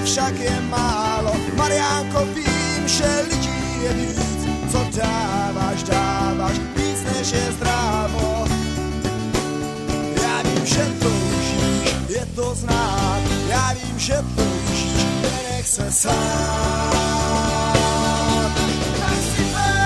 však je málo. Mariánko, vím, že lidí je víc, co dáváš, víc než je zdrávo. Já vím, že toužíš, je to znát, já vím, že toužíš, nenech se sám. Tak si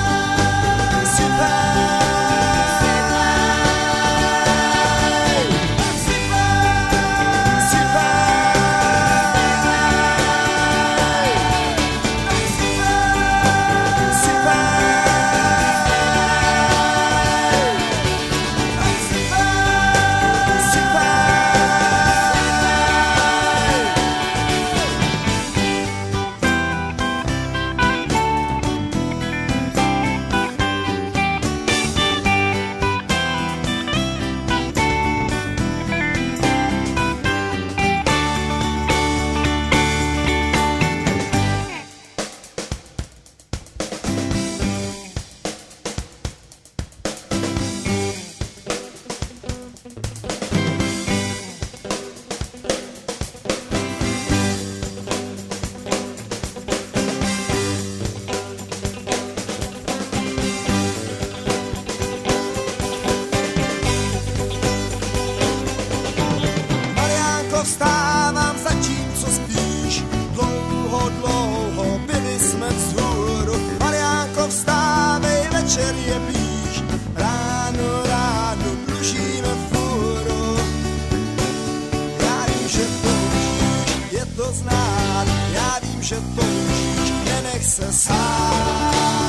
vstávám za tím, co spíš. Dlouho byli jsme vzhůru. Mariánko, vstávej, večer je blíž. Ráno dlužíme fůru. Já vím, že toužíš, je to znát. Já vím, že toužíš, nenech se sám.